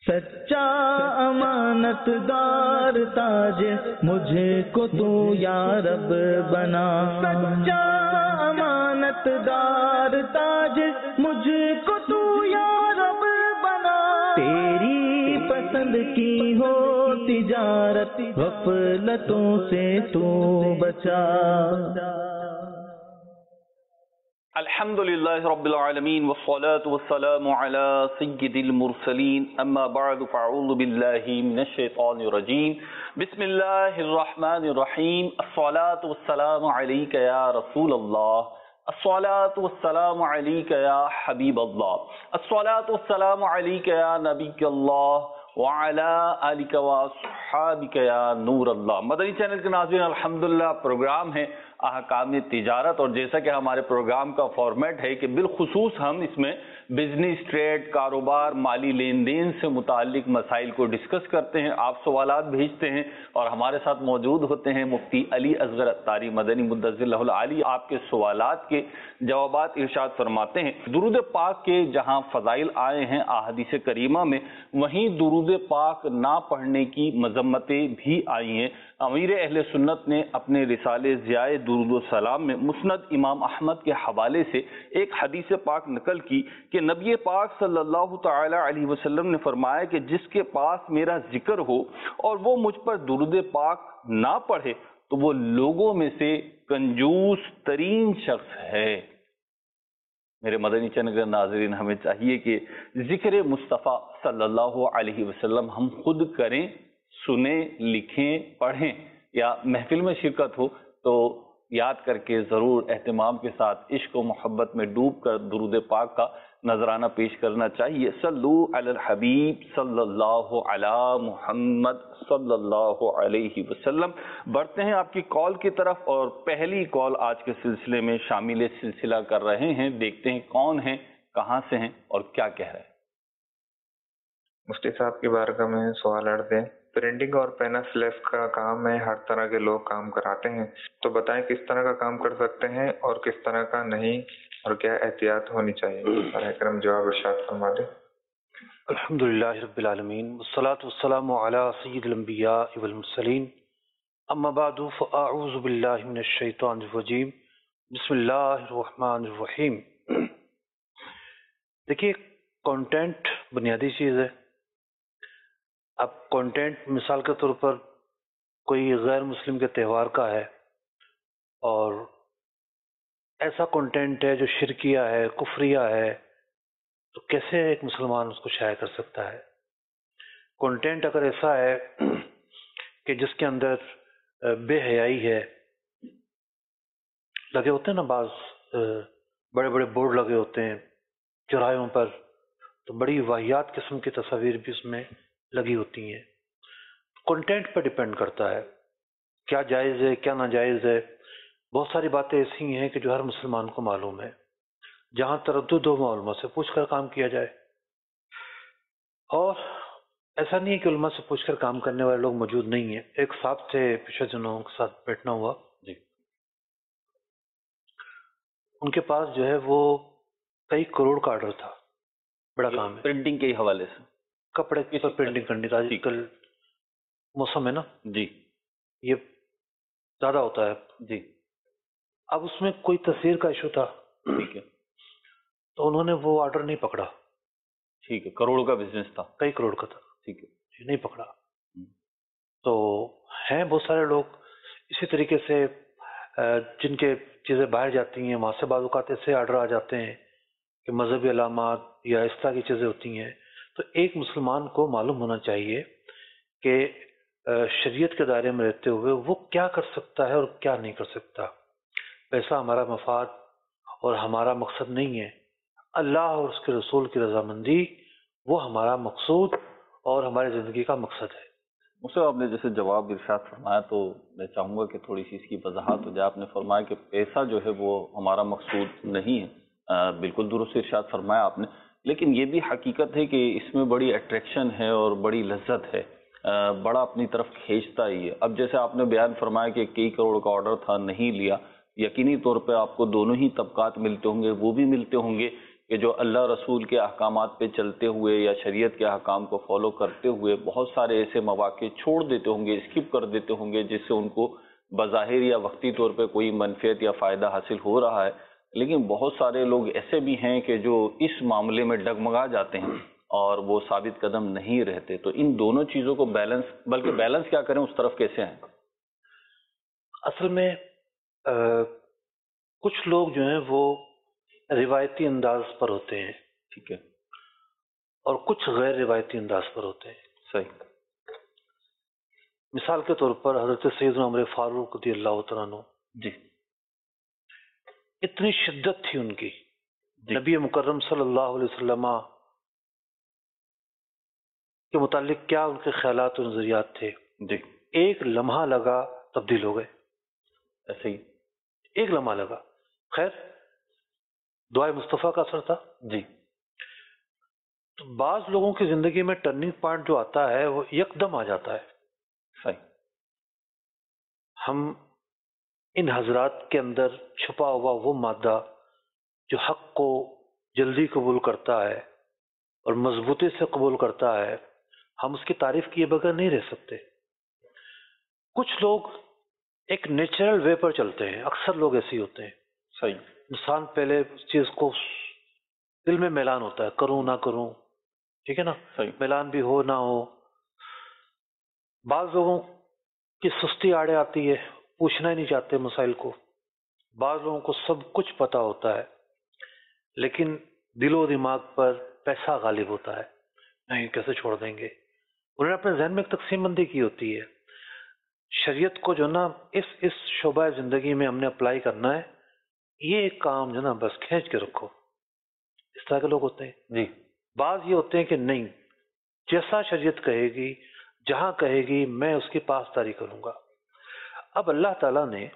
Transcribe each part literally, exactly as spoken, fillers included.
سچا امانت دار تاج مجھے کو تو یا رب بنا، سچا امانت دار تاج مجھے کو تو یا رب بنا، تیری پسند کی ہو تجارت غفلتوں سے تو بچا۔ الحمد للہ رب العالمین والصلاة والسلام على سید المرسلین، اما بعد فاعوذ باللہ من الشیطان الرجیم، بسم اللہ الرحمن الرحیم، الصلاة والسلام علیک یا رسول اللہ، الصلاة والسلام علیک یا حبیب اللہ، الصلاة والسلام علیک یا نبی اللہ وعلا آلک واصحابک یا نور اللہ۔ مدنی چینل کے ناظرین، الحمدللہ پروگرام ہے احکام تجارت، اور جیسا کہ ہمارے پروگرام کا فارمیٹ ہے کہ بالخصوص ہم اس میں بزنس، ٹریڈ، کاروبار، مالی لین دین سے متعلق مسائل کو ڈسکس کرتے ہیں، آپ سوالات بھیجتے ہیں اور ہمارے ساتھ موجود ہوتے ہیں مفتی علی اصغر عطاری مدنی مدثر اللہ العالی، آپ کے سوالات کے جوابات ارشاد فرماتے ہیں۔ درود پاک کے جہاں فضائل آئے ہیں احادیث کریمہ میں، وہیں درود پاک نہ پڑھنے کی مذمتیں بھی آئی ہیں۔ امیر اہل سنت نے اپنے رسالے ضیاء درود و سلام میں مسند امام احمد کے حوالے سے ایک حدیث پاک نقل کی کہ نبی پاک صلی اللہ تعالی علیہ وسلم نے فرمایا کہ جس کے پاس میرا ذکر ہو اور وہ مجھ پر درود پاک نہ پڑھے تو وہ لوگوں میں سے کنجوس ترین شخص ہے۔ میرے مدنی چینل کے ناظرین، ہمیں چاہیے کہ ذکر مصطفیٰ صلی اللہ علیہ وسلم ہم خود کریں، سنیں، لکھیں، پڑھیں، یا محفل میں شرکت ہو تو یاد کر کے ضرور اہتمام کے ساتھ عشق و محبت میں ڈوب کر درود پاک کا نذرانہ پیش کرنا چاہیے۔ صلو علی الحبیب صلی اللہ علی محمد صلی اللہ علیہ وسلم۔ بڑھتے ہیں آپ کی کال کی طرف، اور پہلی کال آج کے سلسلے میں شامل سلسلہ کر رہے ہیں، دیکھتے ہیں کون ہیں، کہاں سے ہیں اور کیا کہہ رہے ہیں۔ مفتی صاحب کی بارگاہ میں سوال عرض ہے، پرنٹنگ اور پینا سلیف کا کام ہے، ہر طرح کے لوگ کام کراتے ہیں، تو بتائیں کس طرح کا کام کر سکتے ہیں اور کس طرح کا نہیں، اور کیا احتیاط ہونی چاہیے؟ براہ کرم جواب ارشاد فرما دیں۔ الحمدللہ رب العالمین والصلاة والسلام علی سید الانبیاء والمرسلین، اما بعد فاعوذ باللہ من الشیطان الرجیم، بسم اللہ الرحمن الرحیم۔ دیکھیے، کانٹینٹ بنیادی چیز ہے۔ اب کانٹینٹ مثال کے طور پر کوئی غیر مسلم کے تہوار کا ہے اور ایسا کانٹینٹ ہے جو شرکیہ ہے، کفریہ ہے، تو کیسے ایک مسلمان اس کو شائع کر سکتا ہے؟ کانٹینٹ اگر ایسا ہے کہ جس کے اندر بے حیائی ہے، لگے ہوتے ہیں نا بعض بڑے بڑے بورڈ لگے ہوتے ہیں چوراہوں پر، تو بڑی واہیات قسم کی تصاویر بھی اس میں لگی ہوتی ہیں۔ کنٹینٹ پر ڈیپینڈ کرتا ہے کیا جائز ہے، کیا ناجائز ہے۔ بہت ساری باتیں ایسی ہیں کہ جو ہر مسلمان کو معلوم ہے، جہاں تردد ہو علماء سے پوچھ کر کام کیا جائے، اور ایسا نہیں ہے کہ علماء سے پوچھ کر کام کرنے والے لوگ موجود نہیں ہیں۔ ایک صاحب تھے پچھلے دنوں کے ساتھ بیٹھنا ہوا، جی، ان کے پاس جو ہے وہ کئی کروڑ کا آرڈر تھا، بڑا کام ہے پرنٹنگ کے حوالے سے، کپڑے کی پرنٹنگ کرنے کا۔ آج کل موسم ہے نا، جی، یہ زیادہ ہوتا ہے۔ جی، اب اس میں کوئی تصویر کا ایشو تھا، ٹھیک ہے، تو انہوں نے وہ آرڈر نہیں پکڑا۔ ٹھیک ہے، کروڑوں کا بزنس تھا، کئی کروڑ کا تھا، ٹھیک ہے، نہیں پکڑا۔ تو ہیں بہت سارے لوگ اسی طریقے سے جن کے چیزیں باہر جاتی ہیں، وہاں سے بعض اوقات ایسے آرڈر آ جاتے ہیں کہ مذہبی علامات یا اس طرح کی چیزیں ہوتی ہیں۔ تو ایک مسلمان کو معلوم ہونا چاہیے کہ شریعت کے دائرے میں رہتے ہوئے وہ کیا کر سکتا ہے اور کیا نہیں کر سکتا۔ پیسہ ہمارا مفاد اور ہمارا مقصد نہیں ہے، اللہ اور اس کے رسول کی رضامندی وہ ہمارا مقصود اور ہماری زندگی کا مقصد ہے۔ اس سے آپ نے جیسے جواب ارشاد فرمایا، تو میں چاہوں گا کہ تھوڑی سی اس کی وضاحت ہو جائے۔ آپ نے فرمایا کہ پیسہ جو ہے وہ ہمارا مقصود نہیں ہے، بالکل درست ارشاد فرمایا آپ نے، لیکن یہ بھی حقیقت ہے کہ اس میں بڑی اٹریکشن ہے اور بڑی لذت ہے، بڑا اپنی طرف کھینچتا ہی ہے۔ اب جیسے آپ نے بیان فرمایا کہ کئی کروڑ کا آرڈر تھا، نہیں لیا، یقینی طور پہ آپ کو دونوں ہی طبقات ملتے ہوں گے، وہ بھی ملتے ہوں گے کہ جو اللہ رسول کے احکامات پہ چلتے ہوئے یا شریعت کے احکام کو فالو کرتے ہوئے بہت سارے ایسے مواقع چھوڑ دیتے ہوں گے، اسکپ کر دیتے ہوں گے، جس سے ان کو بظاہر یا وقتی طور پہ کوئی منفعت یا فائدہ حاصل ہو رہا ہے، لیکن بہت سارے لوگ ایسے بھی ہیں کہ جو اس معاملے میں ڈگمگا جاتے ہیں اور وہ ثابت قدم نہیں رہتے. تو ان دونوں چیزوں کو بیلنس، بلکہ بیلنس کیا کریں، اس طرف کیسے ہیں؟ اصل میں کچھ لوگ جو ہیں وہ روایتی انداز پر ہوتے ہیں، ٹھیک ہے، اور کچھ غیر روایتی انداز پر ہوتے ہیں. صحیح. مثال کے طور پر حضرت سیدنا عمر فاروق رضی اللہ تعالیٰ عنہ، جی اتنی شدت تھی ان کی، جی نبی مکرم صلی اللہ علیہ وسلم کے متعلق کیا ان کے خیالات و نظریات تھے، جی ایک لمحہ لگا تبدیل ہو گئے. ایسے ہی. ایک لمحہ لگا. خیر، دعائے مصطفیٰ کا اثر تھا. جی. تو بعض لوگوں کی زندگی میں ٹرننگ پوائنٹ جو آتا ہے وہ یکدم آ جاتا ہے. صحیح. ہم ان حضرات کے اندر چھپا ہوا وہ مادہ جو حق کو جلدی قبول کرتا ہے اور مضبوطی سے قبول کرتا ہے، ہم اس کی تعریف کیے بغیر نہیں رہ سکتے. کچھ لوگ ایک نیچرل وے پر چلتے ہیں، اکثر لوگ ایسے ہی ہوتے ہیں. صحیح. انسان پہلے اس چیز کو دل میں میلان ہوتا ہے، کروں نہ کروں، ٹھیک ہے نا، صحیح. میلان بھی ہو نہ ہو. بعض لوگوں کی سستی آڑے آتی ہے، پوچھنا ہی نہیں چاہتے مسائل کو. بعض لوگوں کو سب کچھ پتہ ہوتا ہے لیکن دل و دماغ پر پیسہ غالب ہوتا ہے، نہیں کیسے چھوڑ دیں گے. انہوں نے اپنے ذہن میں ایک تقسیم بندی کی ہوتی ہے، شریعت کو جو نا اس اس شعبہ زندگی میں ہم نے اپلائی کرنا ہے، یہ ایک کام جو نا بس کھینچ کے رکھو. اس طرح کے لوگ ہوتے ہیں. جی. بعض یہ ہوتے ہیں کہ نہیں، جیسا شریعت کہے گی، جہاں کہے گی، میں اس کی پاسداری کروں گا. اب اللہ تعالیٰ نے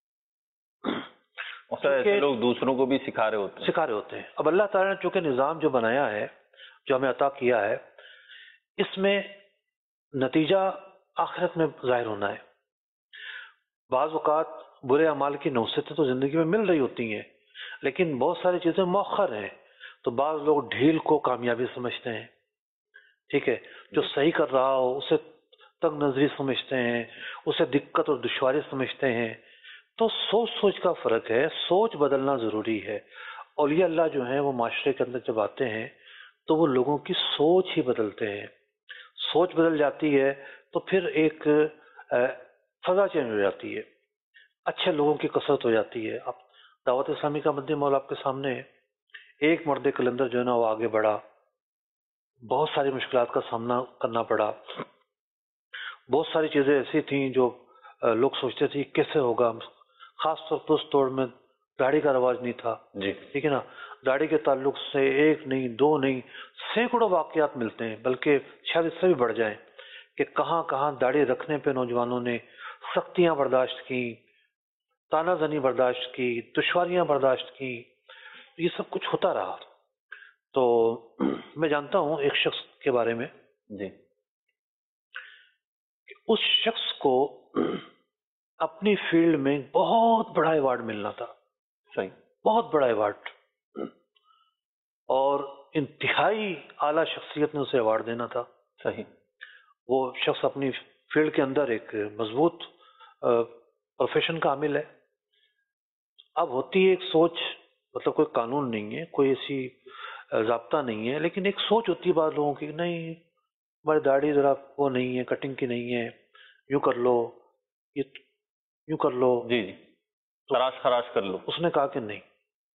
ایسے لوگ دوسروں کو بھی سکھا رہے ہوتے ہیں سکھا رہے ہوتے ہیں اب اللہ تعالیٰ نے چونکہ نظام جو بنایا ہے، جو ہمیں عطا کیا ہے، اس میں نتیجہ آخرت میں ظاہر ہونا ہے. بعض اوقات برے اعمال کی نوسطیں تو زندگی میں مل رہی ہوتی ہیں لیکن بہت ساری چیزیں مؤخر ہیں. تو بعض لوگ ڈھیل کو کامیابی سمجھتے ہیں، ٹھیک ہے، جو صحیح کر رہا ہو اسے تنگ نظری سمجھتے ہیں، اسے دقت اور دشواری سمجھتے ہیں. تو سوچ سوچ کا فرق ہے، سوچ بدلنا ضروری ہے. اولیاء اللہ جو ہیں وہ معاشرے کے اندر جب آتے ہیں تو وہ لوگوں کی سوچ ہی بدلتے ہیں. سوچ بدل جاتی ہے تو پھر ایک فضا چینج ہو جاتی ہے، اچھے لوگوں کی کثرت ہو جاتی ہے. اب دعوت اسلامی کا مدنی مول آپ کے سامنے ہے. ایک مرد کلندر جو ہے نا وہ آگے بڑھا، بہت ساری مشکلات کا سامنا کرنا پڑا. بہت ساری چیزیں ایسی تھیں جو لوگ سوچتے تھے کیسے ہوگا، خاص طور پر اس دور میں داڑھی کا رواج نہیں تھا. جی. ٹھیک ہے نا، داڑھی کے تعلق سے ایک نہیں، دو نہیں، سینکڑوں واقعات ملتے ہیں، بلکہ شاید اس سے بھی بڑھ جائیں کہ کہاں کہاں داڑھی رکھنے پہ نوجوانوں نے سختیاں برداشت کی، تانا زنی برداشت کی، دشواریاں برداشت کی. یہ سب کچھ ہوتا رہا. تو میں جانتا ہوں ایک شخص کے بارے میں، جی، کہ اس شخص کو اپنی فیلڈ میں بہت بڑا ایوارڈ ملنا تھا. صحیح. بہت بڑا ایوارڈ، اور انتہائی اعلیٰ شخصیت نے اسے ایوارڈ دینا تھا. صحیح. وہ شخص اپنی فیلڈ کے اندر ایک مضبوط پروفیشن کا حامل ہے. اب ہوتی ہے ایک سوچ، مطلب کوئی قانون نہیں ہے، کوئی ایسی ضابطہ نہیں ہے، لیکن ایک سوچ ہوتی ہے بعض لوگوں کی، نہیں ہماری داڑھی ذرا وہ نہیں ہے، کٹنگ کی نہیں ہے، یوں کر لو، یہ یوں کر لو. جی جی، خراش خراش کر لو. اس نے کہا کہ نہیں،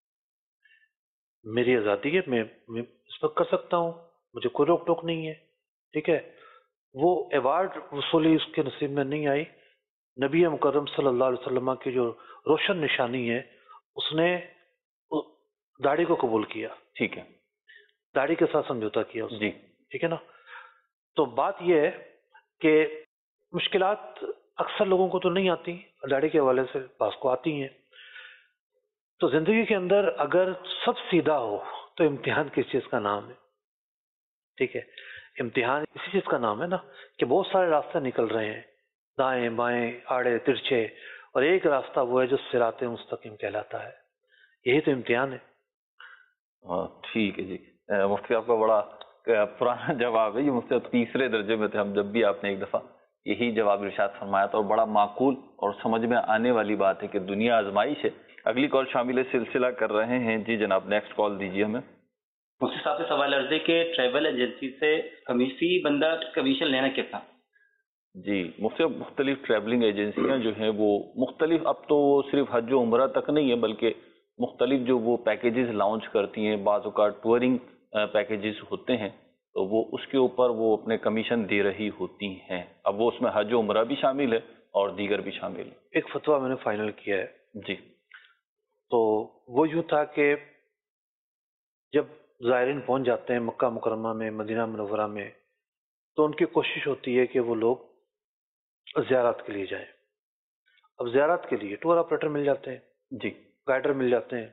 میری آزادی ہے، میں میں اس وقت کر سکتا ہوں، مجھے کوئی روک ٹوک نہیں ہے. ٹھیک ہے. وہ ایوارڈ وصولی اس کے نصیب میں نہیں آئی. نبی مکرم صلی اللہ علیہ وسلم کی جو روشن نشانی ہے، اس نے داڑھی کو قبول کیا. ٹھیک ہے. داڑھی کے ساتھ سمجھوتا کیا اس نے. جی. ٹھیک ہے نا. تو بات یہ ہے کہ مشکلات اکثر لوگوں کو تو نہیں آتی، داڑھی کے حوالے سے بعض کو آتی ہیں. تو زندگی کے اندر اگر سب سیدھا ہو تو امتحان کس چیز کا نام ہے؟ ٹھیک ہے، امتحان اسی چیز کا نام ہے نا کہ بہت سارے راستے نکل رہے ہیں، دائیں بائیں، آڑے ترچھے، اور ایک راستہ وہ ہے جو صراط مستقیم کہلاتا ہے. یہی تو امتحان ہے. ہاں ٹھیک ہے جی. مفتی آپ کا بڑا پرانا جواب ہے یہ. مفتی تیسرے درجے میں تھے ہم جب بھی آپ نے ایک دفعہ یہی جواب ارشاد فرمایا تھا, اور بڑا معقول اور سمجھ میں آنے والی بات ہے کہ دنیا آزمائش ہے. اگلی کال شامل سلسلہ کر رہے ہیں جی جناب, نیکسٹ کال دیجیے ہمیں. مفتی صاحب سے سوال عرض ہے کہ ٹریول ایجنسی سے کمیشی بندہ کمیشن لینا کتنا؟ جی مفتی, مختلف ٹریولنگ ایجنسیاں جو ہیں وہ مختلف, اب تو وہ صرف حج و عمرہ تک نہیں ہے بلکہ مختلف جو وہ پیکیجز لانچ کرتی ہیں, بعض اوقات ٹورنگ پیکیجز ہوتے ہیں, تو وہ اس کے اوپر وہ اپنے کمیشن دے رہی ہوتی ہیں. اب وہ اس میں حج و عمرہ بھی شامل ہے اور دیگر بھی شامل ہے. ایک فتویٰ میں نے فائنل کیا ہے جی. تو وہ یوں تھا کہ جب زائرین پہنچ جاتے ہیں مکہ مکرمہ میں, مدینہ منورہ میں, تو ان کی کوشش ہوتی ہے کہ وہ لوگ زیارت کے لیے جائیں. اب زیارت کے لیے ٹور آپریٹر مل جاتے ہیں, جی گائیڈر مل جاتے ہیں,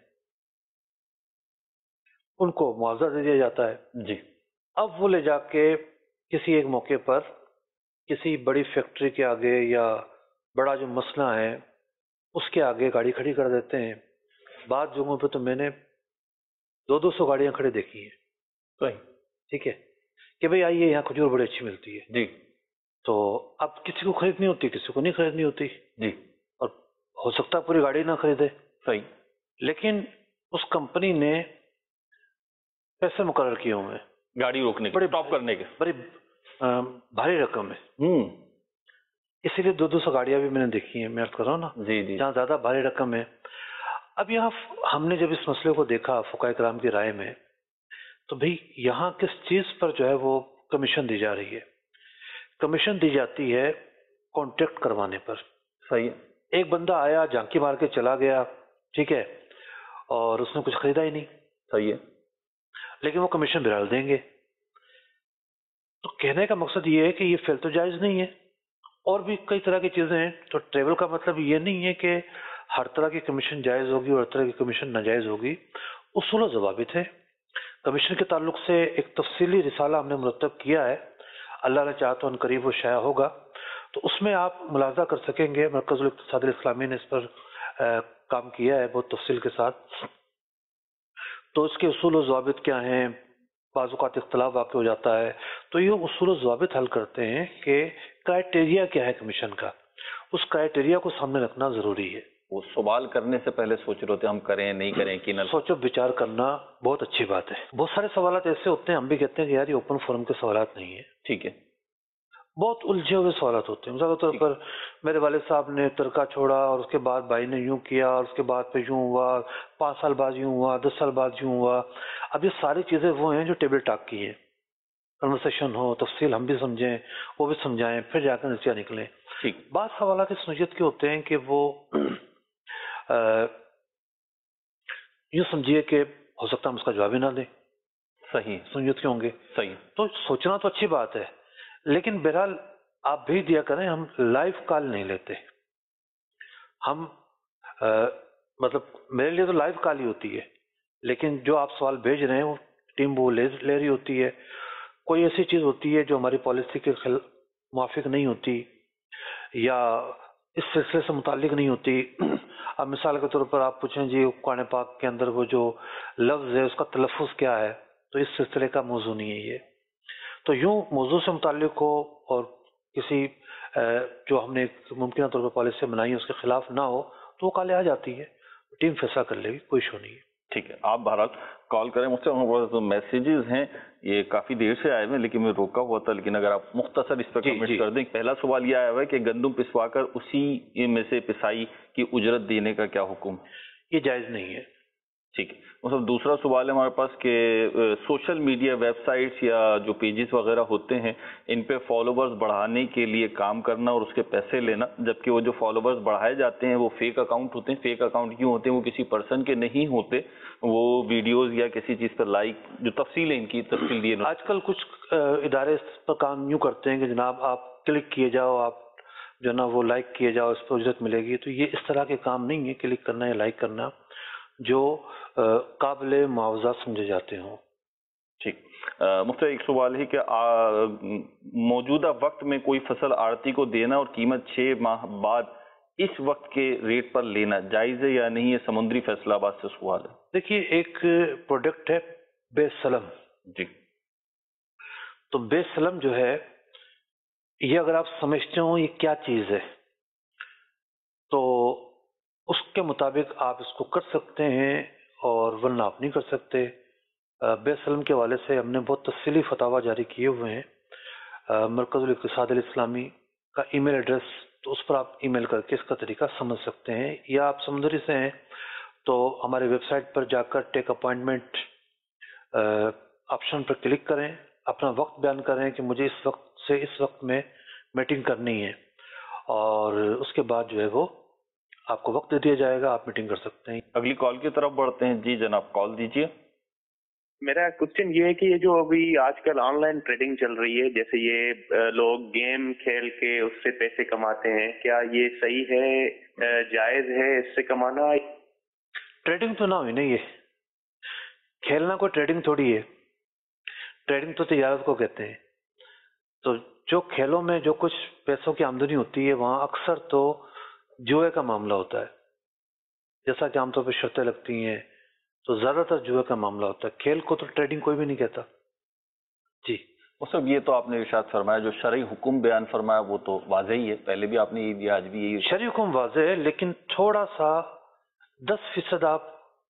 ان کو معاوضہ دے دیا جاتا ہے. جی. اب وہ لے جا کے کسی ایک موقع پر کسی بڑی فیکٹری کے آگے یا بڑا جو مسئلہ ہے اس کے آگے گاڑی کھڑی کر دیتے ہیں. بعض جگہوں پہ تو میں نے دو دو سو گاڑیاں کھڑی دیکھی ہیں. صحیح. ٹھیک ہے کہ بھئی آئیے یہاں کھجور بڑی اچھی ملتی ہے. جی. تو اب کسی کو خریدنی ہوتی, کسی کو نہیں خریدنی ہوتی. جی. اور ہو سکتا ہے پوری گاڑی نہ خریدے. صحیح. لیکن اس کمپنی نے پیسے مقرر کیے ہوئے ہیں گاڑی روکنے کے, بڑے اسٹاپ کرنے کے, بڑی بھاری رقم ہے. ہوں اسی لیے دو دو سو گاڑیاں بھی میں نے دیکھی ہیں, میں عرض کر رہا ہوں نا, جی جی جہاں زیادہ بھاری رقم ہے. اب یہاں ہم نے جب اس مسئلے کو دیکھا فقہاء کرام کی رائے میں, تو بھئی یہاں کس چیز پر جو ہے وہ کمیشن دی جا رہی ہے؟ کمیشن دی جاتی ہے کانٹیکٹ کروانے پر. صحیح. ایک بندہ آیا جھانکی مار کے چلا گیا, ٹھیک ہے, اور اس نے کچھ خریدا ہی نہیں. صحیح ہے. لیکن وہ کمیشن بہرحال دیں گے. تو کہنے کا مقصد یہ ہے کہ یہ فعل تو جائز نہیں ہے. اور بھی کئی طرح کی چیزیں ہیں. تو ٹریول کا مطلب یہ نہیں ہے کہ ہر طرح کی کمیشن جائز ہوگی اور ہر طرح کی کمیشن ناجائز ہوگی. اصول و ضوابط ہے. کمیشن کے تعلق سے ایک تفصیلی رسالہ ہم نے مرتب کیا ہے, اللہ نے چاہا تو ان قریب وہ شائع ہوگا. تو اس میں آپ ملاحظہ کر سکیں گے, مرکز الاقتصاد الاسلامی نے اس پر کام کیا ہے بہت تفصیل کے ساتھ. تو اس کے اصول و ضوابط کیا ہیں, بعض اوقات اختلاف واقع ہو جاتا ہے, تو یہ اصول و ضوابط حل کرتے ہیں کہ کرائٹیریا کیا ہے کمیشن کا. اس کرائٹیریا کو سامنے رکھنا ضروری ہے. وہ سوال کرنے سے پہلے سوچ رہے ہوتے ہم کریں نہیں کریں کہ نہ سوچو بچار کرنا بہت اچھی بات ہے. بہت سارے سوالات ایسے ہوتے ہیں ہم بھی کہتے ہیں کہ یار یہ اوپن فورم کے سوالات نہیں ہیں. ٹھیک ہے. بہت الجھے ہوئے سوالات ہوتے ہیں. مثال طور پر میرے والد صاحب نے ترکہ چھوڑا اور اس کے بعد بھائی نے یوں کیا اور اس کے بعد پہ یوں ہوا, پانچ سال بعد یوں ہوا, دس سال بعد یوں ہوا. اب یہ ساری چیزیں وہ ہیں جو ٹیبل ٹاک کی ہیں. کنورسیشن ہو, تفصیل ہم بھی سمجھیں, وہ بھی سمجھائیں, پھر جا کر نتیجہ نکلیں. ٹھیک. بعض سوالات اس نوعیت کے ہوتے ہیں کہ وہ یوں سمجھیے کہ ہو سکتا ہے ہم اس کا جواب ہی نہ دیں. صحیح. سنجیت کے ہوں گے. صحیح. تو سوچنا تو اچھی بات ہے, لیکن بہرحال آپ بھیج دیا کریں. ہم لائیو کال نہیں لیتے. ہم آ, مطلب میرے لیے تو لائیو کال ہی ہوتی ہے, لیکن جو آپ سوال بھیج رہے ہیں وہ ٹیم وہ لے لے رہی ہوتی ہے. کوئی ایسی چیز ہوتی ہے جو ہماری پالیسی کے موافق نہیں ہوتی یا اس سلسلے سے متعلق نہیں ہوتی. اب مثال کے طور پر آپ پوچھیں جی قرآن پاک کے اندر وہ جو لفظ ہے اس کا تلفظ کیا ہے, تو اس سلسلے کا موضوع نہیں ہے یہ. تو یوں موضوع سے متعلق ہو اور کسی جو ہم نے ممکنہ طور پر پالیسی بنائی ہے اس کے خلاف نہ ہو تو وہ کالیں آ جاتی ہے, ٹیم فیصلہ کر لے گی, کوئی ایشو نہیں ہے. ٹھیک ہے. آپ بہرحال کال کریں مجھ سے. میسیجز ہیں یہ کافی دیر سے آئے ہوئے لیکن میں روکا ہوا تھا, لیکن اگر آپ مختصر اس پر کمنٹ کر دیں. پہلا سوال یہ آیا ہوا ہے کہ گندم پسوا کر اسی میں سے پسائی کی اجرت دینے کا کیا حکم؟ یہ جائز نہیں ہے. ٹھیک ہے. مطلب دوسرا سوال ہے ہمارے پاس کہ سوشل میڈیا ویب سائٹس یا جو پیجز وغیرہ ہوتے ہیں ان پہ فالوورز بڑھانے کے لیے کام کرنا اور اس کے پیسے لینا, جبکہ وہ جو فالوورز بڑھائے جاتے ہیں وہ فیک اکاؤنٹ ہوتے ہیں. فیک اکاؤنٹ کیوں ہوتے ہیں؟ وہ کسی پرسن کے نہیں ہوتے, وہ ویڈیوز یا کسی چیز پر لائک جو تفصیل ہے ان کی تفصیل دی. آج کل کچھ ادارے اس پر کام یوں کرتے ہیں کہ جناب آپ کلک کیے جاؤ, آپ جو ہے نا وہ لائک کیے جاؤ, اس پر اجرت ملے گی. تو یہ اس طرح کے کام نہیں ہے کلک کرنا یا لائک کرنا جو قابل معاوضہ سمجھے جاتے ہوں. ٹھیک. مفتی ایک سوال ہے کہ موجودہ وقت میں کوئی فصل آڑتی کو دینا اور قیمت چھ ماہ بعد اس وقت کے ریٹ پر لینا جائز ہے یا نہیں؟ یہ سمندری فیصلہ آباد سے سوال ہے. دیکھیے ایک پروڈکٹ ہے بے سلم. جی. تو بے سلم جو ہے یہ اگر آپ سمجھتے ہو یہ کیا چیز ہے تو اس کے مطابق آپ اس کو کر سکتے ہیں اور ورنہ آپ نہیں کر سکتے. بے سلم کے حوالے سے ہم نے بہت تفصیلی فتاویٰ جاری کیے ہوئے ہیں. مرکز الاقتصاد الاسلامی کا ای میل ایڈریس، تو اس پر آپ ای میل کر کے اس کا طریقہ سمجھ سکتے ہیں. یا آپ سمندری سے ہیں تو ہمارے ویب سائٹ پر جا کر ٹیک اپوائنٹمنٹ آپشن پر کلک کریں، اپنا وقت بیان کریں کہ مجھے اس وقت سے اس وقت میں میٹنگ کرنی ہے، اور اس کے بعد جو ہے وہ آپ کو وقت دے دیا جائے گا، آپ میٹنگ کر سکتے ہیں. اگلی کال کی طرف بڑھتے ہیں. جی جناب، کال دیجیے. میرا کوشچن یہ ہے کہ یہ جو ابھی آج کل آن لائن ٹریڈنگ چل رہی ہے، جیسے یہ لوگ گیم کھیل کے اس سے پیسے کماتے ہیں، کیا یہ صحیح ہے، جائز ہے اس سے کمانا؟ ٹریڈنگ تو نہ ہوئی نا، یہ کھیلنا کوئی ٹریڈنگ تھوڑی ہے. ٹریڈنگ تو تجارت کو کہتے ہیں. تو جو کھیلوں میں جو کچھ پیسوں کی آمدنی ہوتی ہے وہاں اکثر تو جوئے کا معاملہ ہوتا ہے، جیسا کہ عام طور پہ شرطیں لگتی ہیں، تو زیادہ تر جوئے کا معاملہ ہوتا ہے. کھیل کو تو ٹریڈنگ کوئی بھی نہیں کہتا. جی مطلب یہ تو آپ نے ارشاد فرمایا، جو شرعی حکم بیان فرمایا وہ تو واضح ہی ہے، پہلے بھی آپ نے یہ دیا، آج بھی یہی. شرعی حکم واضح ہے، لیکن تھوڑا سا دس فیصد آپ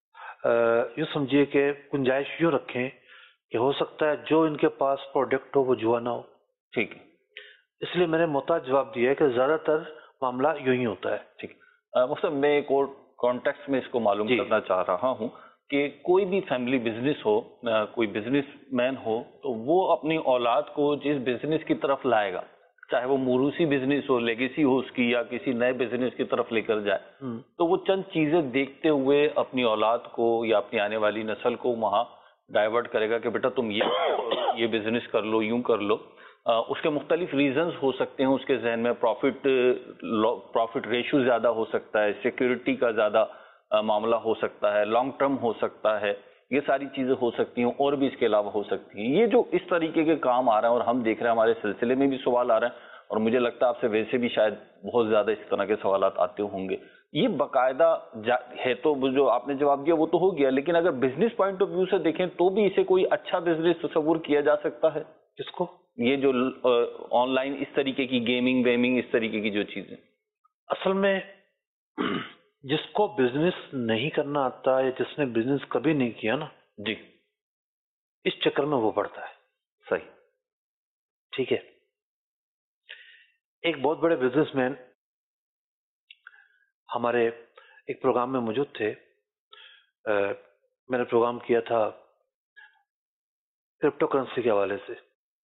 یوں سمجھیے کہ گنجائش یوں رکھیں کہ ہو سکتا ہے جو ان کے پاس پروڈکٹ ہو وہ جوا نہ ہو. ٹھیک ہے. اس لیے میں نے محتاط جواب دیا ہے کہ زیادہ تر معاملہ یوں ہی ہوتا ہے. ٹھیک ہے. مطلب میں ایک اور کانٹیکس میں اس کو معلوم جی. کرنا چاہ رہا ہوں کہ کوئی بھی فیملی بزنس ہو، کوئی بزنس مین ہو، تو وہ اپنی اولاد کو جس بزنس کی طرف لائے گا، چاہے وہ موروثی بزنس ہو، لیگیسی ہو اس کی، یا کسی نئے بزنس کی طرف لے کر جائے، تو وہ چند چیزیں دیکھتے ہوئے اپنی اولاد کو یا اپنی آنے والی نسل کو وہاں ڈائیورٹ کرے گا کہ بیٹا تم یہ یہ بزنس کر لو، یوں کر لو. اس کے مختلف ریزنز ہو سکتے ہیں. اس کے ذہن میں پروفٹ پروفٹ ریشو زیادہ ہو سکتا ہے، سیکیورٹی کا زیادہ معاملہ ہو سکتا ہے، لانگ ٹرم ہو سکتا ہے، یہ ساری چیزیں ہو سکتی ہیں، اور بھی اس کے علاوہ ہو سکتی ہیں. یہ جو اس طریقے کے کام آ رہے ہیں اور ہم دیکھ رہے ہیں، ہمارے سلسلے میں بھی سوال آ رہے ہیں، اور مجھے لگتا ہے آپ سے ویسے بھی شاید بہت زیادہ اس طرح کے سوالات آتے ہوں گے. یہ باقاعدہ ہے تو جو آپ نے جواب دیا وہ تو ہو گیا، لیکن اگر بزنس پوائنٹ آف ویو سے دیکھیں تو بھی اسے کوئی اچھا بزنس تصور کیا جا سکتا ہے. کس کو؟ یہ جو آن لائن اس طریقے کی گیمنگ ویمنگ اس طریقے کی جو چیزیں. اصل میں جس کو بزنس نہیں کرنا آتا یا جس نے بزنس کبھی نہیں کیا نا، جی، اس چکر میں وہ پڑتا ہے. صحیح. ٹھیک ہے. ایک بہت بڑے بزنس مین ہمارے ایک پروگرام میں موجود تھے. میں نے پروگرام کیا تھا کرپٹو کرنسی کے حوالے سے.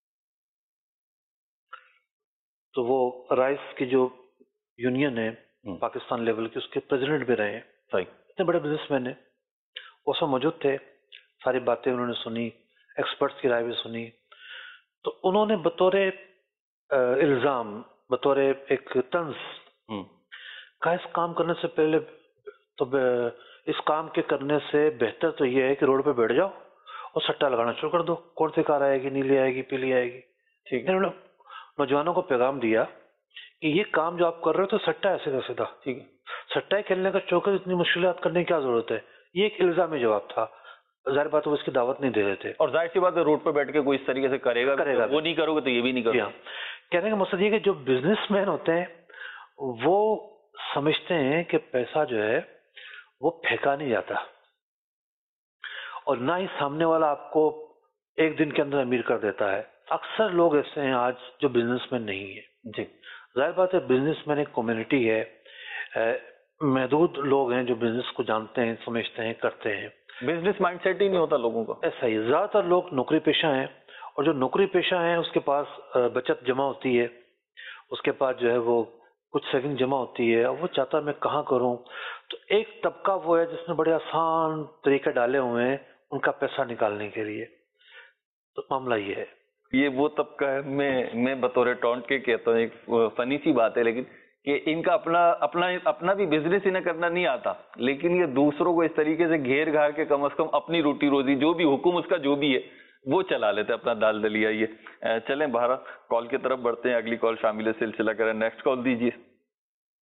تو وہ رائس کی جو یونین ہے پاکستان لیول کی، اس کے پریزیڈنٹ بھی رہے ہیں. صحیح. اتنے بڑے بزنس مین ہیں، وہ سب موجود تھے. ساری باتیں انہوں نے سنی، ایکسپرٹس کی رائے بھی سنی. تو انہوں نے بطور الزام، بطور ایک طنز کہا اس کام کرنے سے پہلے تو اس کام کے کرنے سے بہتر تو یہ ہے کہ روڈ پہ بیٹھ جاؤ اور سٹا لگانا شروع کر دو. کون سی کار آئے گی، نیلی آئے گی، پیلی آئے گی. ٹھیک ہے. نوجوانوں کو پیغام دیا کہ یہ کام جو آپ کر رہے ہو تو سٹا ایسے کا سیدھا. ٹھیک ہے. سٹا کھیلنے کا چوکر اتنی مشکلات کرنے کی کیا ضرورت ہے؟ یہ ایک الزامی جواب تھا. ظاہر بات وہ اس کی دعوت نہیں دے رہے تھے. اور ظاہر سی بات ہے روڈ پہ بیٹھ کے کوئی اس طریقے سے کرے گا کرے گا وہ نہیں کرو گے تو یہ بھی نہیں کرو. کہنے کا مقصد یہ کہ جو بزنس مین ہوتے ہیں وہ سمجھتے ہیں کہ پیسہ جو ہے وہ پھینکا نہیں جاتا، اور نہ ہی سامنے والا آپ کو ایک دن کے اندر امیر کر دیتا ہے. اکثر لوگ ایسے ہیں آج جو بزنس مین نہیں ہے. جی. ظاہر بات ہے بزنس مین ایک کمیونٹی ہے، محدود لوگ ہیں جو بزنس کو جانتے ہیں، سمجھتے ہیں، کرتے ہیں. بزنس مائنڈ سیٹ ہی نہیں ہوتا لوگوں کا. ایسا ہی زیادہ تر لوگ نوکری پیشہ ہیں، اور جو نوکری پیشہ ہیں اس کے پاس بچت جمع ہوتی ہے، اس کے پاس جو ہے وہ کچھ سیونگ جمع ہوتی ہے، اور وہ چاہتا ہے میں کہاں کروں. تو ایک طبقہ وہ ہے جس نے بڑے آسان طریقے ڈالے ہوئے ہیں ان کا پیسہ نکالنے کے لیے. تو معاملہ یہ ہے. یہ وہ طبقہ ہے، میں میں بطور ٹونٹ کے کہتا ہوں، ایک فنی سی بات ہے لیکن، کہ ان کا اپنا اپنا اپنا بھی بزنس انہیں کرنا نہیں آتا، لیکن یہ دوسروں کو اس طریقے سے گھیر گھار کے کم از کم اپنی روٹی روزی جو بھی حکم اس کا جو بھی ہے وہ چلا لیتے اپنا دال دلیا. یہ چلیں باہر کال کی طرف بڑھتے ہیں. اگلی کال شامل سلسلہ کریں. نیکسٹ کال دیجیے.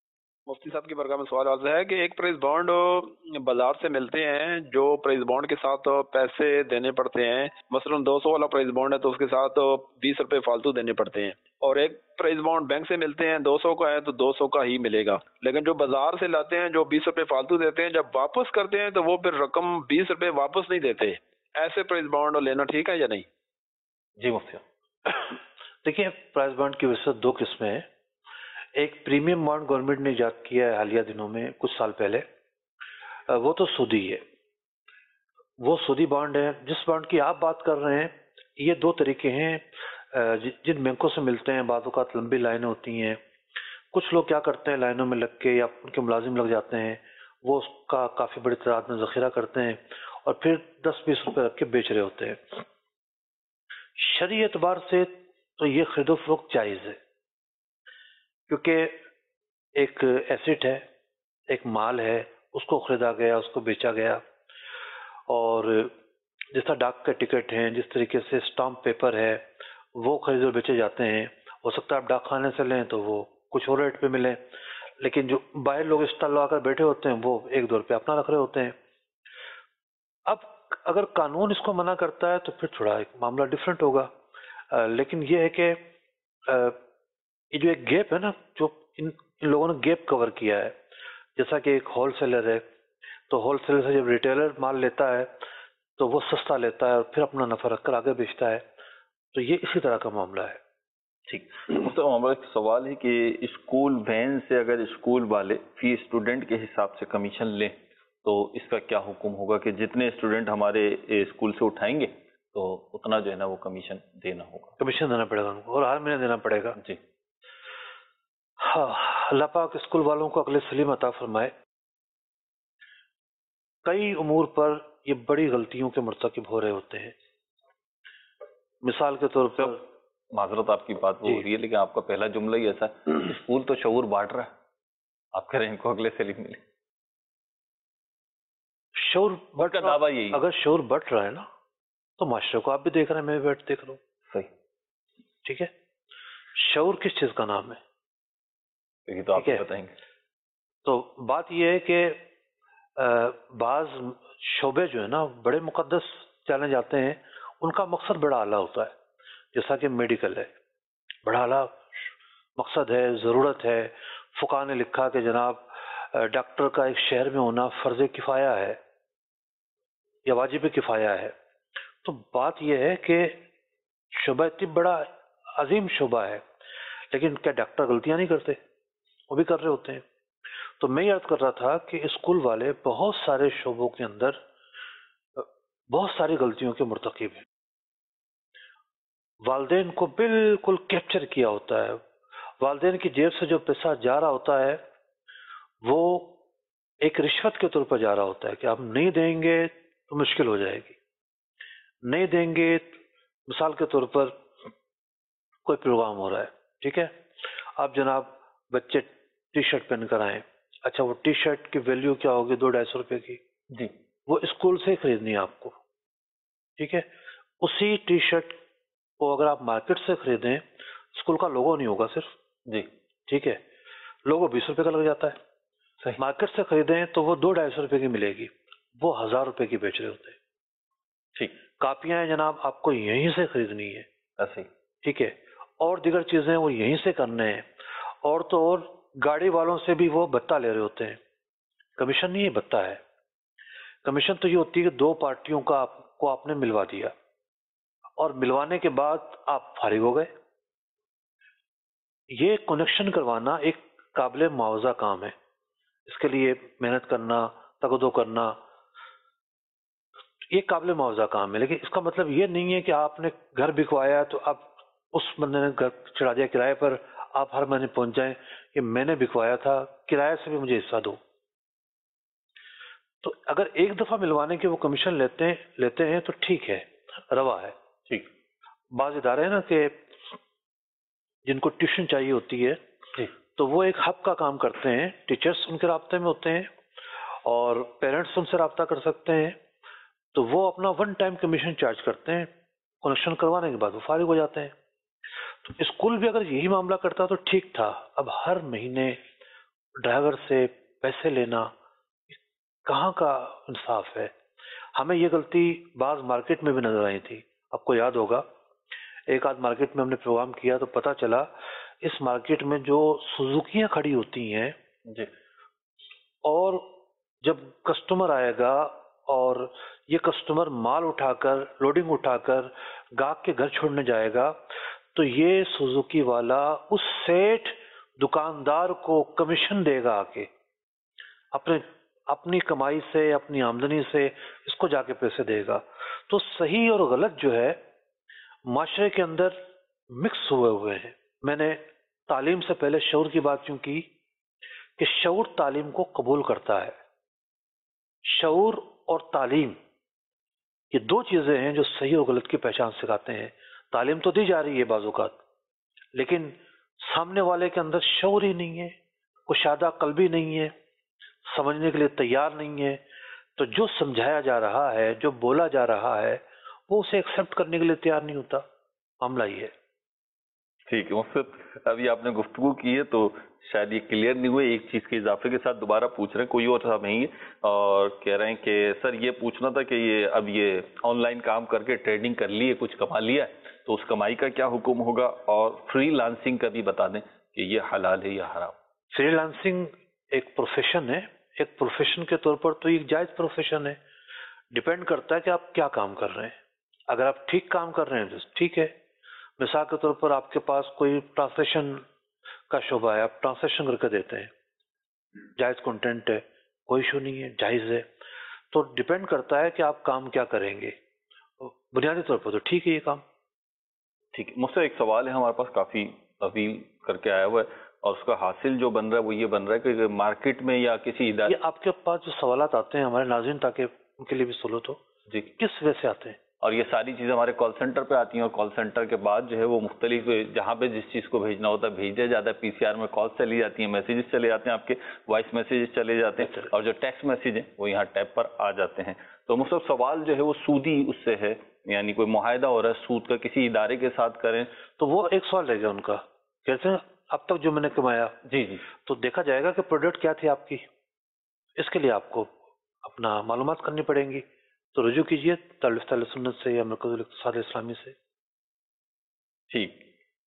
مفتی صاحب کی برگاہ میں سوال واضح ہے کہ ایک پرائز بانڈ بازار سے ملتے ہیں جو پرائز بانڈ کے ساتھ پیسے دینے پڑتے ہیں، مثلا دو سو والا پرائز بانڈ ہے تو اس کے ساتھ بیس روپے فالتو دینے پڑتے ہیں، اور ایک پرائز بانڈ بینک سے ملتے ہیں دو سو کا ہے تو دو سو کا ہی ملے گا، لیکن جو بازار سے لاتے ہیں جو بیس روپے فالتو دیتے ہیں جب واپس کرتے ہیں تو وہ پھر رقم بیس روپے واپس نہیں دیتے، ایسے پرائز بانڈ لینا ٹھیک ہے یا نہیں؟ جی مفتی صاحب، دیکھیے پرائز بانڈ کی وجہ سے دو قسمیں ہیں. ایک پریمیم بانڈ گورنمنٹ نے ایجاد کیا ہے حالیہ دنوں میں کچھ سال پہلے، وہ تو سودی ہے، وہ سودی بانڈ ہے. جس بانڈ کی آپ بات کر رہے ہیں یہ دو طریقے ہیں جن بینکوں سے ملتے ہیں. بعض اوقات لمبی لائنیں ہوتی ہیں، کچھ لوگ کیا کرتے ہیں لائنوں میں لگ کے یا ان کے ملازم لگ جاتے ہیں، وہ اس کا کافی بڑی تعداد میں ذخیرہ کرتے ہیں اور پھر دس بیس روپے رکھ کے بیچ رہے ہوتے ہیں. شرعی اعتبار سے تو یہ خرید و فروخت جائز ہے، کیونکہ ایک ایسٹ ہے، ایک مال ہے، اس کو خریدا گیا، اس کو بیچا گیا. اور جس طرح ڈاک کے ٹکٹ ہیں، جس طریقے سے اسٹامپ پیپر ہے، وہ خرید اور بیچے جاتے ہیں. ہو سکتا ہے آپ ڈاک خانے سے لیں تو وہ کچھ اور ریٹ پہ ملیں، لیکن جو باہر لوگ اسٹال لگا کر بیٹھے ہوتے ہیں وہ ایک دو روپے اپنا رکھ رہے ہوتے ہیں. اب اگر قانون اس کو منع کرتا ہے تو پھر تھوڑا ایک معاملہ ڈفرینٹ ہوگا، لیکن یہ ہے کہ یہ جو ایک گیپ ہے نا، جو ان ان لوگوں نے گیپ کور کیا ہے، جیسا کہ ایک ہول سیلر ہے تو ہول سیلر سے جب ریٹیلر مال لیتا ہے تو وہ سستا لیتا ہے اور پھر اپنا نفع رکھ کر آگے بیچتا ہے، تو یہ اسی طرح کا معاملہ ہے. ٹھیک. مطلب ہمارا ایک سوال ہے کہ اسکول وین سے اگر اسکول والے فی اسٹوڈنٹ کے حساب سے کمیشن لیں تو اس کا کیا حکم ہوگا کہ جتنے اسٹوڈنٹ ہمارے اسکول سے اٹھائیں گے تو اتنا جو ہے نا وہ کمیشن دینا ہوگا؟ کمیشن دینا پڑے گا ان کو اور ہر مہینے دینا پڑے گا. جی. ہاں، اللہ پاک اسکول والوں کو عقل سلیم عطا فرمائے. کئی امور پر یہ بڑی غلطیوں کے مرتکب ہو رہے ہوتے ہیں. مثال کے طور پر، معذرت آپ کی بات وہ ہو رہی ہے لیکن آپ کا پہلا جملہ ہی ایسا ہے، اسکول تو شعور بانٹ رہا ہے، آپ کہہ رہے ہیں ان کو اگلے سلیم ملے. شعور بٹ کا دعویٰ یہی. اگر شعور بٹ رہا ہے نا تو معاشرے کو آپ بھی دیکھ رہے ہیں، میں بھی بیٹھ دیکھ رہا ہوں. صحیح. ٹھیک ہے. شعور کس چیز کا نام ہے؟ یہ تو آپ بتائیں گے. تو بات یہ ہے کہ بعض شعبے جو ہے نا بڑے مقدس چانے جاتے ہیں، ان کا مقصد بڑا اعلیٰ ہوتا ہے. جیسا کہ میڈیکل ہے، بڑا اعلیٰ مقصد ہے، ضرورت ہے. فقہ نے لکھا کہ جناب ڈاکٹر کا ایک شہر میں ہونا فرض کفایہ ہے یا واجب کفایہ ہے. تو بات یہ ہے کہ شعبہ طب بڑا عظیم شعبہ ہے، لیکن کیا ڈاکٹر غلطیاں نہیں کرتے؟ وہ بھی کر رہے ہوتے ہیں. تو میں یہ عرض کر رہا تھا کہ اسکول والے بہت سارے شعبوں کے اندر بہت ساری غلطیوں کے مرتکب ہیں. والدین کو بالکل کیپچر کیا ہوتا ہے. والدین کی جیب سے جو پیسہ جا رہا ہوتا ہے وہ ایک رشوت کے طور پر جا رہا ہوتا ہے کہ آپ نہیں دیں گے تو مشکل ہو جائے گی. نہیں دیں گے، مثال کے طور پر کوئی پروگرام ہو رہا ہے، ٹھیک ہے، آپ جناب بچے ٹی شرٹ پہن کر آئیں. اچھا، وہ ٹی شرٹ کی ویلیو کیا ہوگی؟ دو ڈھائی سو روپے کی. جی. وہ اسکول سے ہی خریدنی ہے آپ کو. ٹھیک ہے. اسی ٹی شرٹ کو اگر آپ مارکیٹ سے خریدیں، اسکول کا لوگو نہیں ہوگا صرف. جی. ٹھیک ہے. لوگو بیس روپے کا لگ جاتا ہے. صحیح. مارکیٹ سے خریدیں تو وہ دو ڈھائی سو روپے کی ملے گی، وہ ہزار روپے کی بیچ رہے ہوتے ہیں. ٹھیک. کاپیاں ہیں جناب آپ کو یہیں سے خریدنی ہے. ایسے. ٹھیک ہے. اور دیگر چیزیں وہ یہیں سے کرنے ہیں. اور تو اور گاڑی والوں سے بھی وہ بھتہ لے رہے ہوتے ہیں. کمیشن نہیں ہے، بھتہ ہے. کمیشن تو یہ ہوتی ہے کہ دو پارٹیوں کا آپ کو آپ نے ملوا دیا اور ملوانے کے بعد آپ فارغ ہو گئے. یہ کنیکشن کروانا ایک قابل معاوضہ کام ہے. اس کے لیے محنت کرنا، تگدو کرنا، یہ قابل معاوضہ کام ہے. لیکن اس کا مطلب یہ نہیں ہے کہ آپ نے گھر بکوایا تو اب اس بندے نے گھر چڑھا دیا کرائے پر، آپ ہر مہینے پہنچ جائیں کہ میں نے بکوایا تھا، کرائے سے بھی مجھے حصہ دو. تو اگر ایک دفعہ ملوانے کے وہ کمیشن لیتے ہیں لیتے ہیں تو ٹھیک ہے، روا ہے. ٹھیک. بعض ادارے ہیں نا کہ جن کو ٹیوشن چاہیے ہوتی ہے تو وہ ایک ہب کا کام کرتے ہیں. ٹیچرز ان کے رابطے میں ہوتے ہیں اور پیرنٹس ان سے رابطہ کر سکتے ہیں، تو وہ اپنا ون ٹائم کمیشن چارج کرتے ہیں. کنیکشن کروانے کے بعد وہ فارغ ہو جاتے ہیں. تو اسکول بھی اگر یہی معاملہ کرتا تو ٹھیک تھا. اب ہر مہینے ड्राइवर से पैसे लेना, कहाँ का इंसाफ है। हमें ये गलती बाज मार्केट में भी नजर आई थी। आपको याद होगा एक आध मार्केट में हमने प्रोग्राम किया तो पता चला इस मार्केट में जो सुजुकियां खड़ी होती हैं जी और जब कस्टमर आएगा और ये कस्टमर माल उठाकर लोडिंग उठाकर गाहक के घर छोड़ने जाएगा तो ये सुजुकी वाला उस सेठ दुकानदार को कमीशन देगा आके, अपने अपनी कमाई से अपनी आमदनी से इसको जाके पैसे देगा। तो सही और गलत जो है माशरे के अंदर मिक्स हुए हुए हैं। मैंने तालीम से पहले शऊर की बात क्यों की कि शऊर तालीम को कबूल करता है। शऊर और तालीम ये दो चीजें हैं जो सही और गलत की पहचान सिखाते हैं। तालीम तो दी जा रही है बाज़-औक़ात, लेकिन सामने वाले के अंदर शऊर ही नहीं है, कुशादा कल्बी नहीं है, समझने के लिए तैयार नहीं है। तो जो समझाया जा रहा है, जो बोला जा रहा है, वो उसे एक्सेप्ट करने के लिए तैयार नहीं होता। मामला ये है। ठीक है मुझसे अभी आपने गुफ्तगू की है तो शायद ये क्लियर नहीं हुए। एक चीज के इजाफे के साथ दोबारा पूछ रहे हैं, कोई और साहब नहीं है और कह रहे हैं कि सर ये पूछना था कि ये अब ये ऑनलाइन काम करके ट्रेडिंग कर ली है, कुछ कमा लिया है, तो उस कमाई का क्या हुक्म होगा, और फ्रीलांसिंग का भी बता दें कि ये हलाल है या हराम। फ्रीलांसिंग एक प्रोफेशन है, एक प्रोफेशन के तौर पर तो एक जायज प्रोफेशन है। डिपेंड करता है कि आप क्या काम कर रहे हैं। अगर आप ठीक काम कर रहे हैं तो ठीक है। मिसाल के तौर पर आपके पास कोई ट्रांसलेशन का शोबा है, आप ट्रांसलेशन करके देते हैं, जायज कंटेंट है, कोई इशू नहीं है, जायज है। तो डिपेंड करता है कि आप काम क्या करेंगे। बुनियादी तौर पर तो ठीक है ये काम। ठीक है मुझसे एक सवाल है हमारे पास काफी तवील करके आया हुआ है और उसका हासिल जो बन रहा है वो ये बन रहा है कि मार्केट में या किसी इदारे, ये आपके पास जो सवालात आते हैं हमारे नाज़रीन ताकि उनके लिए भी सुनो तो जी किस वजह से आते हैं, और ये सारी चीज़ें हमारे कॉल सेंटर पे आती हैं और कॉल सेंटर के बाद जो है वो मुख्तलिफ जहाँ पे जिस चीज़ को भेजना होता है भेजा जाता है। पीसीआर में कॉल चली जाती हैं, मैसेजेस चले जाते हैं, आपके वॉइस मैसेजेस चले जाते हैं और जो टेक्स्ट मैसेज हैं वो यहाँ टैब पर आ जाते हैं। तो मुझसे सवाल जो है वो सूदी उससे है, यानी कोई मुआहदा हो रहा है सूद का किसी इदारे के साथ करें तो वो एक सवाल रह गया उनका। कहते हैं अब तक जो मैंने कमाया जी जी तो देखा जाएगा कि प्रोडक्ट क्या थी आपकी। इसके लिए आपको अपना मालूमात करनी पड़ेंगी। तो रुजू कीजिए तालिफ तालिफ सुन्नत से या मरकज़ुल इक़्तिसाद इस्लामी से। ठीक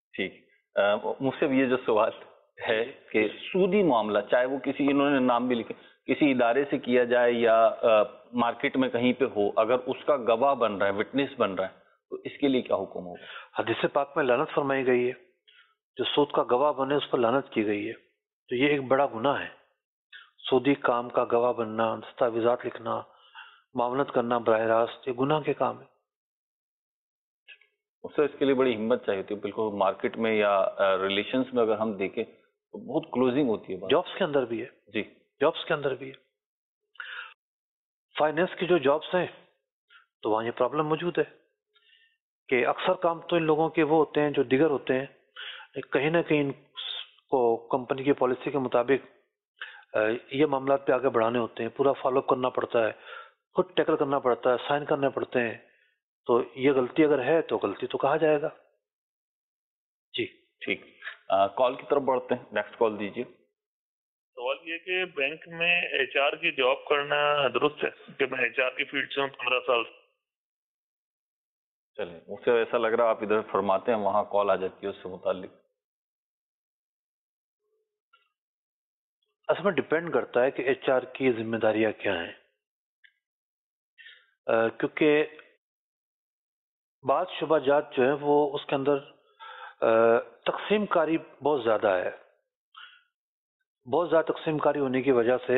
ठीक मुझसे भी ये जो सवाल है कि सूदी मामला चाहे वो किसी, इन्होंने नाम भी लिखे, किसी इदारे से किया जाए या आ, मार्केट में कहीं पे हो, अगर उसका गवाह बन रहा है, विटनेस बन रहा है, तो इसके लिए क्या हुक्म होगा। हदीस पाक में लानत फरमाई गई है, जो सूद का गवाह बने उस पर लानत की गई है। तो ये एक बड़ा गुनाह है, सूदी काम का गवाह बनना, दस्तावेजात लिखना, मामलत करना बराह रास्त, ये गुनाह के काम है। उससे इसके लिए बड़ी हिम्मत चाहिए होती है। बिल्कुल मार्केट में या रिलेशंस में अगर हम देखें तो बहुत क्लोजिंग होती है। जॉब्स के अंदर भी है जी, जॉब्स के अंदर भी है। फाइनेंस की जो जॉब्स हैं तो वहाँ ये प्रॉब्लम मौजूद है कि अक्सर काम तो इन लोगों के वो होते हैं जो दिगर होते हैं, कहीं ना कहीं इनको कंपनी की पॉलिसी के मुताबिक ये मामला पे आगे बढ़ाने होते हैं, पूरा फॉलोअप करना पड़ता है, खुद टैकल करना पड़ता है, साइन करने पड़ते हैं। तो ये गलती अगर है तो गलती तो कहा जाएगा। जी ठीक, कॉल की तरफ बढ़ते हैं, नेक्स्ट कॉल दीजिए। सवाल ये कि बैंक में एचआर की जॉब करना दुरुस्त है कि मैं एचआर की फील्ड से हूँ पंद्रह साल। चलिए, मुझसे ऐसा लग रहा है आप इधर फरमाते हैं वहाँ कॉल आ जाती है उससे मुतालिक। असल में डिपेंड करता है कि एचआर की जिम्मेदारियां क्या हैं, क्योंकि बात शुबाजात जो है वो उसके अंदर तकसीम कारी बहुत ज़्यादा है। बहुत ज़्यादा तकसीम कारी होने की वजह से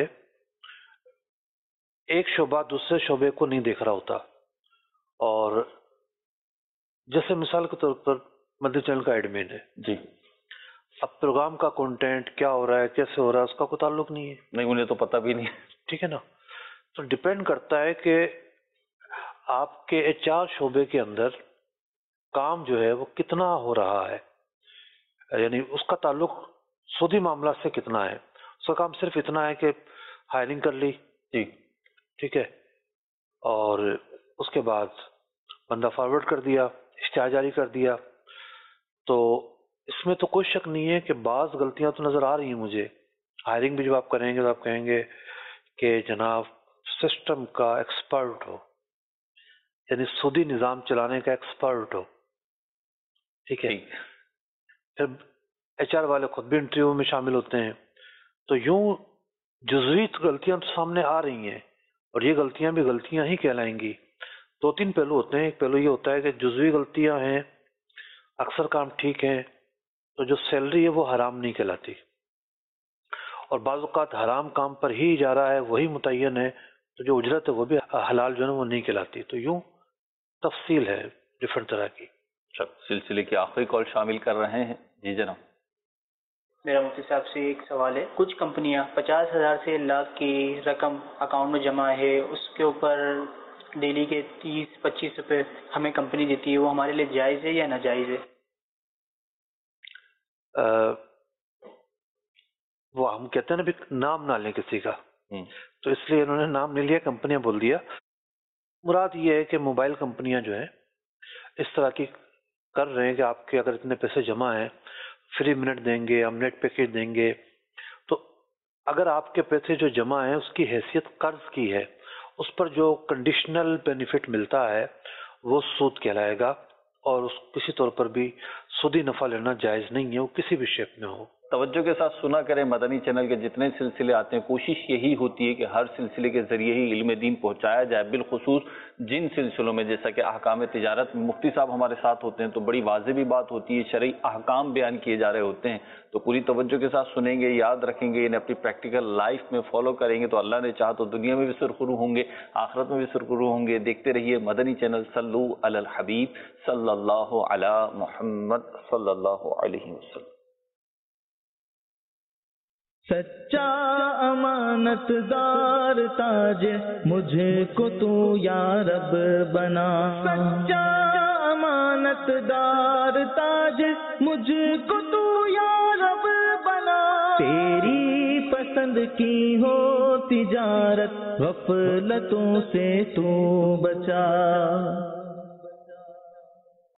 एक शोबा दूसरे शोबे को नहीं देख रहा होता। और जैसे मिसाल के तौर पर मध्य चैनल का एडमिन है जी, अब प्रोग्राम का कंटेंट क्या हो रहा है, कैसे हो रहा है, उसका कोई ताल्लुक नहीं है। नहीं, उन्हें तो पता भी नहीं है। ठीक है ना। तो डिपेंड करता है कि आपके एचआर शोबे के अंदर काम जो है वो कितना हो रहा है, यानी उसका ताल्लुक सूदी मामला से कितना है। उसका काम सिर्फ इतना है कि हायरिंग कर ली, ठीक है, और उसके बाद बंदा फॉरवर्ड कर दिया, इश्तिहार जारी कर दिया। तो इसमें तो कोई शक नहीं है कि बाज़ गलतियां तो नजर आ रही हैं मुझे, ہائرنگ بھی جب آپ کریں گے تو آپ کہیں گے کہ جناب سسٹم کا ایکسپرٹ ہو، یعنی سودی نظام چلانے کا ایکسپرٹ ہو، ٹھیک ہے. پھر ایچ آر والے خود بھی انٹرویو میں شامل ہوتے ہیں. تو یوں جزوی غلطیاں تو سامنے آ رہی ہیں، اور یہ غلطیاں بھی غلطیاں ہی کہلائیں گی. دو تین پہلو ہوتے ہیں. ایک پہلو یہ ہوتا ہے کہ جزوی غلطیاں ہیں، اکثر کام ٹھیک ہیں، تو جو سیلری ہے وہ حرام نہیں کہلاتی، اور بعض اوقات حرام کام پر ہی جا رہا ہے وہی متعین ہے، تو جو اجرت ہے وہ بھی حلال جو ہے وہ نہیں کہلاتی. تو یوں تفصیل ہے ڈفرنٹ طرح کی. سلسلے کی آخری کال شامل کر رہے ہیں. جی جناب. میرا مفتی صاحب سے ایک سوال ہے. کچھ کمپنیاں پچاس ہزار سے لاکھ کی رقم اکاؤنٹ میں جمع ہے، اس کے اوپر ڈیلی کے تیس پچیس روپے ہمیں کمپنی دیتی ہے، وہ ہمارے لیے جائز ہے یا ناجائز ہے؟ وہ ہم کہتے ہیں نا بھی نام نہ لیں کسی کا، تو اس لیے انہوں نے نام نہیں لیا، کمپنیاں بول دیا. مراد یہ ہے کہ موبائل کمپنیاں جو ہیں اس طرح کی کر رہے ہیں کہ آپ کے اگر اتنے پیسے جمع ہیں فری منٹ دیں گے، ہم نیٹ پیکج دیں گے. تو اگر آپ کے پیسے جو جمع ہیں اس کی حیثیت قرض کی ہے، اس پر جو کنڈیشنل بینیفٹ ملتا ہے وہ سود کہلائے گا، اور اس کسی طور پر بھی سودی نفع لینا جائز نہیں ہے، وہ کسی بھی شیپ میں ہو. توجہ کے ساتھ سنا کریں، مدنی چینل کے جتنے سلسلے آتے ہیں کوشش یہی ہوتی ہے کہ ہر سلسلے کے ذریعے ہی علم دین پہنچایا جائے. بالخصوص جن سلسلوں میں جیسا کہ احکام تجارت مفتی صاحب ہمارے ساتھ ہوتے ہیں تو بڑی واضح بھی بات ہوتی ہے، شرعی احکام بیان کیے جا رہے ہوتے ہیں. تو پوری توجہ کے ساتھ سنیں گے، یاد رکھیں گے، انہیں اپنی پریکٹیکل لائف میں فالو کریں گے تو اللہ نے چاہا تو دنیا میں بھی سرخرو ہوں گے، آخرت میں بھی سرخرو ہوں گے. دیکھتے رہیے مدنی چینل. صلو علی الحبیب صلی اللہ علی محمد صلی اللہ علیہ وسلم. سچا امانت دار تاج مجھے کو تو یا رب بنا. سچا امانت دار تاج مجھے کو تو یا رب بنا. تیری پسند کی ہو تجارت غفلتوں سے تو بچا.